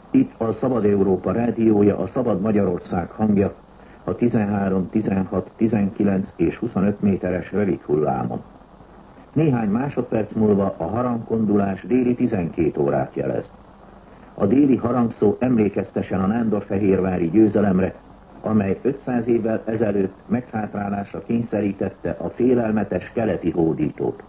Itt a Szabad Európa rádiója, a Szabad Magyarország hangja a 13, 16, 19 és 25 méteres rövid hullámon. Néhány másodperc múlva a harangkondulás déli 12 órát jelez. A déli harangszó emlékeztesen a nándorfehérvári győzelemre, amely 500 évvel ezelőtt meghátrálásra kényszerítette a félelmetes keleti hódítót.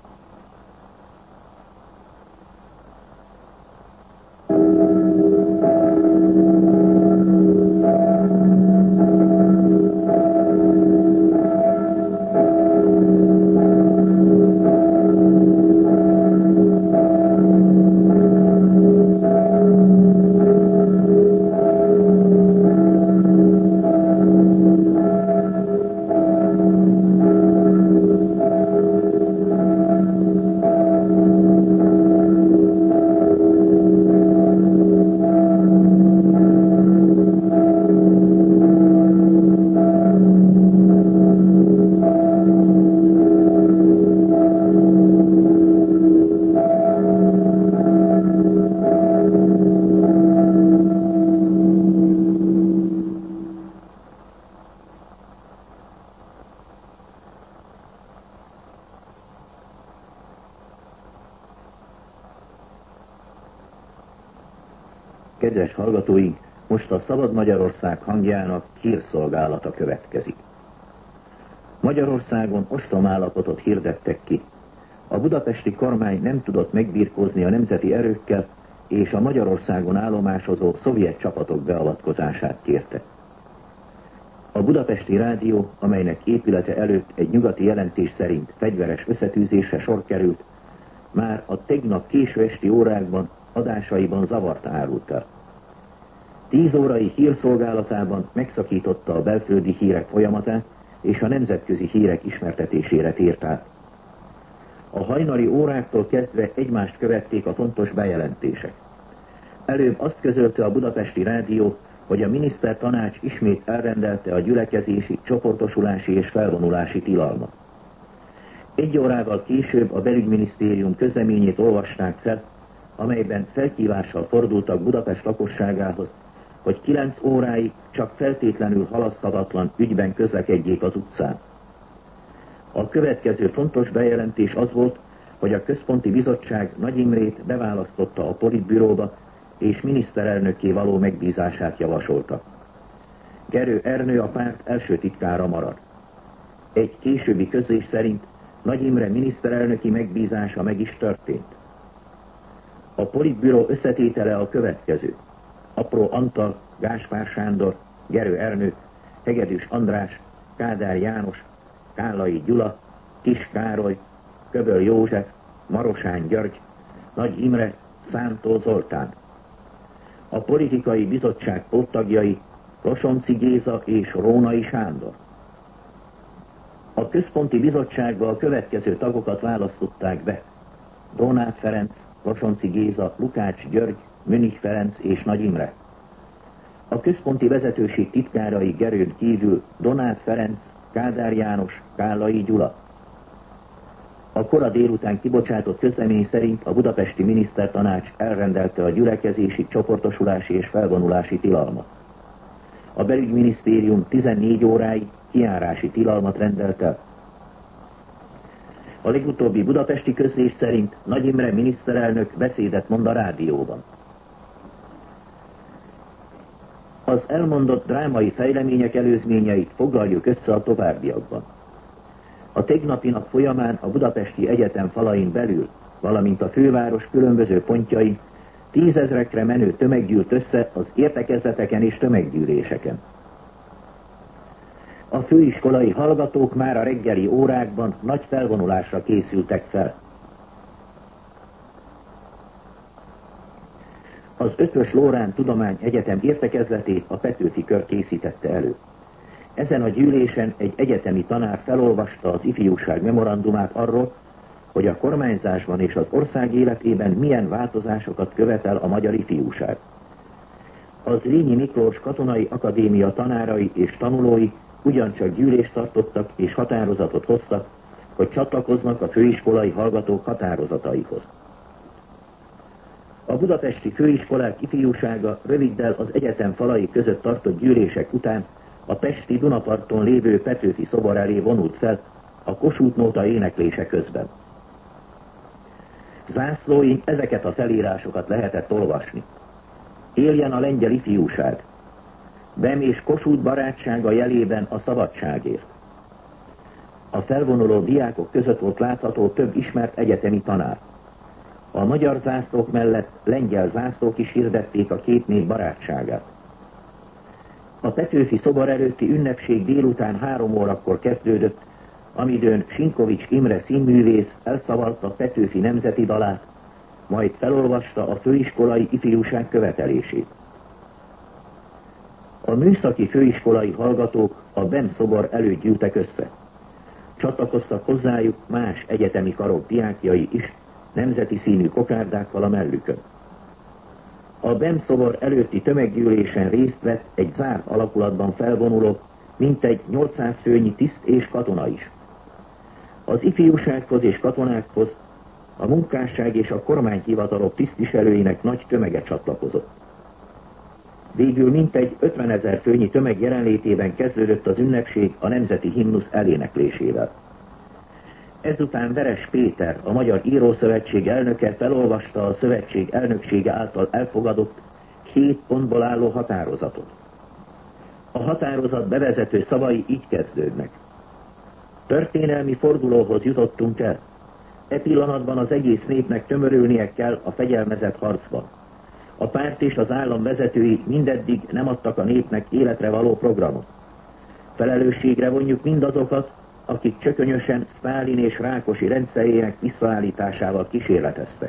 Kedves hallgatóink, most a Szabad Magyarország hangjának hírszolgálata következik. Magyarországon ostromállapotot hirdettek ki. A budapesti kormány nem tudott megbirkózni a nemzeti erőkkel, és a Magyarországon állomásozó szovjet csapatok beavatkozását kérte. A Budapesti Rádió, amelynek épülete előtt egy nyugati jelentés szerint fegyveres összetűzésre sor került, már a tegnap késő esti órákban adásaiban zavart árult el. 10 órai hírszolgálatában megszakította a belföldi hírek folyamatát, és a nemzetközi hírek ismertetésére tért át. A hajnali óráktól kezdve egymást követték a fontos bejelentések. Előbb azt közölte a Budapesti Rádió, hogy a minisztertanács ismét elrendelte a gyülekezési, csoportosulási és felvonulási tilalmat. 1 órával később a belügyminisztérium közleményét olvasták fel, amelyben felhívással fordultak Budapest lakosságához, hogy 9 óráig csak feltétlenül halaszthatatlan ügyben közlekedjék az utcán. A következő fontos bejelentés az volt, hogy a Központi Bizottság Nagy Imrét beválasztotta a Politbüróba, és miniszterelnökké való megbízását javasolta. Gerő Ernő a párt első titkára marad. Egy későbbi közlés szerint Nagy Imre miniszterelnöki megbízása meg is történt. A Politbüró összetétele a következő: Apró Antal, Gáspár Sándor, Gerő Ernő, Hegedűs András, Kádár János, Kállai Gyula, Kis Károly, Köböl József, Marosán György, Nagy Imre, Szántó Zoltán. A politikai bizottság póttagjai Losonczy Géza és Rónai Sándor. A központi bizottságba a következő tagokat választották be: Donát Ferenc, Losonczy Géza, Lukács György, Münich Ferenc és Nagy Imre. A központi vezetőség titkárai Gerőn kívül Donát Ferenc, Kádár János, Kállai Gyula. A kora délután kibocsátott közlemény szerint a budapesti minisztertanács elrendelte a gyülekezési, csoportosulási és felvonulási tilalmat. A belügyminisztérium 14 óráig kijárási tilalmat rendelt el. A legutóbbi budapesti közlés szerint Nagy Imre miniszterelnök beszédet mond a rádióban. Az elmondott drámai fejlemények előzményeit foglaljuk össze a továbbiakban. A tegnapi nap folyamán a Budapesti Egyetem falain belül, valamint a főváros különböző pontjain 10 000-ekre menő tömeg gyűlt össze az értekezleteken és tömeggyűléseken. A főiskolai hallgatók már a reggeli órákban nagy felvonulásra készültek fel. Az Eötvös Loránd Tudomány Egyetem értekezletét a Petőfi Kör készítette elő. Ezen a gyűlésen egy egyetemi tanár felolvasta az ifjúság memorandumát arról, hogy a kormányzásban és az ország életében milyen változásokat követel a magyar ifjúság. Az Zrínyi Miklós Katonai Akadémia tanárai és tanulói ugyancsak gyűlést tartottak és határozatot hoztak, hogy csatlakoznak a főiskolai hallgatók határozataihoz. A budapesti főiskolák ifjúsága röviddel az egyetem falai között tartott gyűlések után a pesti Dunaparton lévő Petőfi szobor elé vonult fel a Kossuth Nóta éneklése közben. Zászlóin ezeket a felírásokat lehetett olvasni. Éljen a lengyel ifjúság! Bem és Kossuth barátsága jelében a szabadságért. A felvonuló diákok között volt látható több ismert egyetemi tanár. A magyar zászlók mellett lengyel zászlók is hirdették a két nép barátságát. A Petőfi szobor előtti ünnepség délután 3 órakor kezdődött, amidőn Sinkovics Imre színművész elszavalta Petőfi nemzeti dalát, majd felolvasta a főiskolai ifjúság követelését. A műszaki főiskolai hallgatók a Bem szobor előtt gyűltek össze. Csatlakoztak hozzájuk más egyetemi karok diákjai is, nemzeti színű kokárdákkal a mellükön. A Bem szobor előtti tömeggyűlésen részt vett egy zárt alakulatban felvonuló, mintegy 800 főnyi tiszt és katona is. Az ifjúsághoz és katonákhoz a munkásság és a kormányhivatalok tisztviselőinek nagy tömege csatlakozott. Végül mintegy 50 000 főnyi tömeg jelenlétében kezdődött az ünnepség a nemzeti himnusz eléneklésével. Ezután Veres Péter, a Magyar Írószövetség elnöke felolvasta a szövetség elnöksége által elfogadott 7 pontból álló határozatot. A határozat bevezető szavai így kezdődnek. Történelmi fordulóhoz jutottunk el. E pillanatban az egész népnek tömörülnie kell a fegyelmezett harcban. A párt és az állam vezetői mindeddig nem adtak a népnek életre való programot. Felelősségre vonjuk mindazokat, akik csökönyösen Sztálin és Rákosi rendszerének visszaállításával kísérleteztek.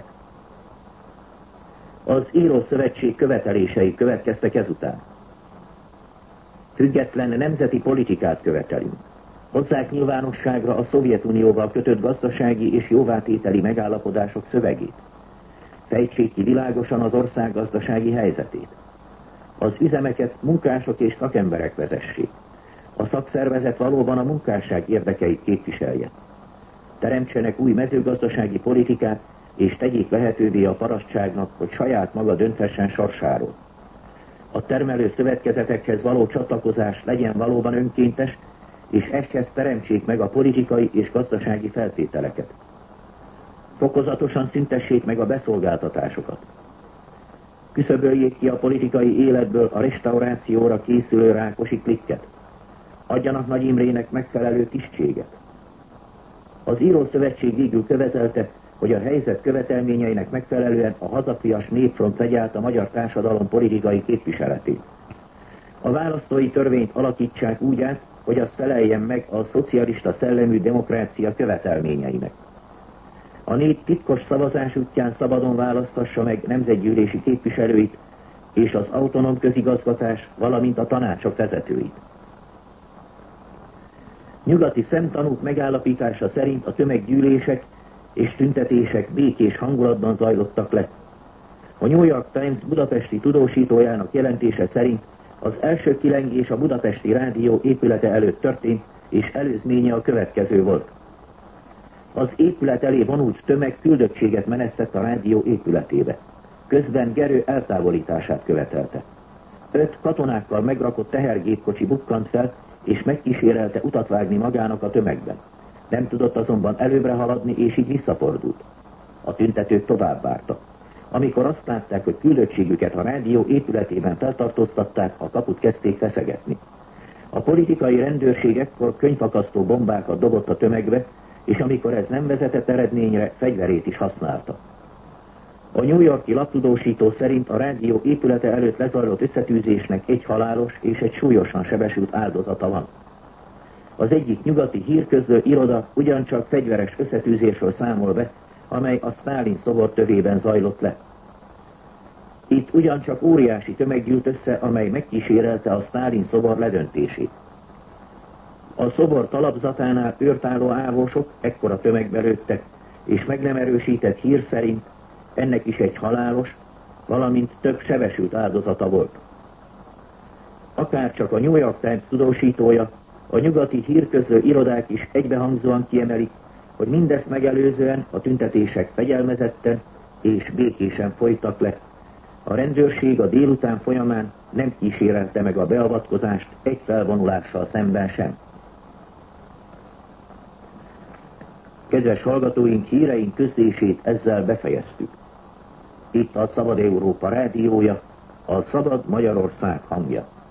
Az Írószövetség követelései következtek ezután. Független nemzeti politikát követelünk. Hozzák nyilvánosságra a Szovjetunióval kötött gazdasági és jóvátételi megállapodások szövegét. Fejtsék ki világosan az ország gazdasági helyzetét. Az üzemeket munkások és szakemberek vezessék. A szakszervezet valóban a munkásság érdekeit képviselje. Teremtsenek új mezőgazdasági politikát, és tegyék lehetővé a parasztságnak, hogy saját maga dönthessen sorsáról. A termelő szövetkezetekhez való csatlakozás legyen valóban önkéntes, és ehhez teremtsék meg a politikai és gazdasági feltételeket. Fokozatosan szüntessék meg a beszolgáltatásokat. Küszöböljék ki a politikai életből a restaurációra készülő Rákosi klikket. Adjanak Nagy Imrének megfelelő tisztséget. Az Írószövetség végül követelte, hogy a helyzet követelményeinek megfelelően a hazafias népfront vegye át a magyar társadalom politikai képviseletét. A választói törvényt alakítsák úgy át, hogy az feleljen meg a szocialista szellemű demokrácia követelményeinek. A nép titkos szavazás útján szabadon választassa meg nemzetgyűlési képviselőit és az autonóm közigazgatás, valamint a tanácsok vezetőit. Nyugati szemtanúk megállapítása szerint a tömeggyűlések és tüntetések békés hangulatban zajlottak le. A New York Times budapesti tudósítójának jelentése szerint az első kilengés a Budapesti Rádió épülete előtt történt, és előzménye a következő volt. Az épület elé vonult tömeg küldöttséget menesztett a rádió épületébe. Közben Gerő eltávolítását követelte. 5 katonákkal megrakott tehergépkocsi bukkant fel, és megkísérelte utat vágni magának a tömegben. Nem tudott azonban előbbre haladni, és így visszafordult. A tüntetők tovább vártak. Amikor azt látták, hogy küldöttségüket a rádió épületében feltartóztatták, a kaput kezdték feszegetni. A politikai rendőrség ekkor könyvakasztó bombákat dobott a tömegbe, és amikor ez nem vezetett eredményre, fegyverét is használta. A New Yorki laptudósító szerint a rádió épülete előtt lezajlott összetűzésnek egy halálos és egy súlyosan sebesült áldozata van. Az egyik nyugati hírközlő iroda ugyancsak fegyveres összetűzésről számol be, amely a Sztálin szobor tövében zajlott le. Itt ugyancsak óriási tömeg gyűlt össze, amely megkísérelte a Sztálin szobor ledöntését. A szobor talapzatánál őrtálló ávósok ekkora tömegbe lőttek, és meg nem erősített hír szerint ennek is egy halálos, valamint több sebesült áldozata volt. Akárcsak a New York Times tudósítója, a nyugati hírközlő irodák is egybehangzóan kiemelik, hogy mindezt megelőzően a tüntetések fegyelmezetten és békésen folytak le. A rendőrség a délután folyamán nem kísérelte meg a beavatkozást egy felvonulással szemben sem. Kedves hallgatóink, híreink közlését ezzel befejeztük. Itt a Szabad Európa rádiója, a Szabad Magyarország hangja.